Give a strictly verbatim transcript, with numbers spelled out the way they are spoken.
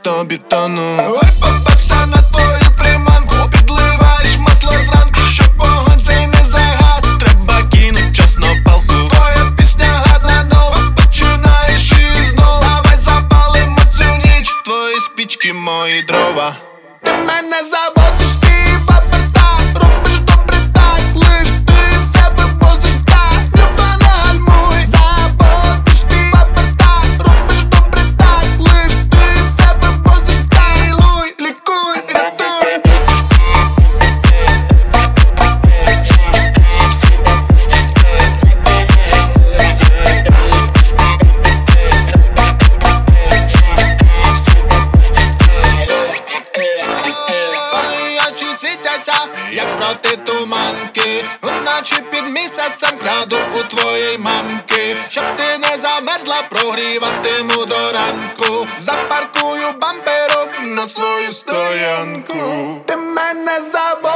тобі тону. Ой, попався на твою приманку, підливаєш масло зранку, щоб вогонь цей не загас. Треба кинуть чесно палку. Твоя пісня гарна нова, починаєш і знов. Давай запалимо цю ніч, твої спічки, мої дрова. Ти мене заводиш, співати так, робиш добре так, лиш ти в себе возить так, люба не гальмуй. Заводиш, співати так, робиш добре так, лиш ти в себе возить так, цілуй, лікуй, рятуй. Очі світяться, як проти туманки, уночі під місяцем краду у твоєї мамки. Щоб ти не замерзла, прогріватиму до ранку. Запаркую бампером на свою стоянку. Ти мене забудь.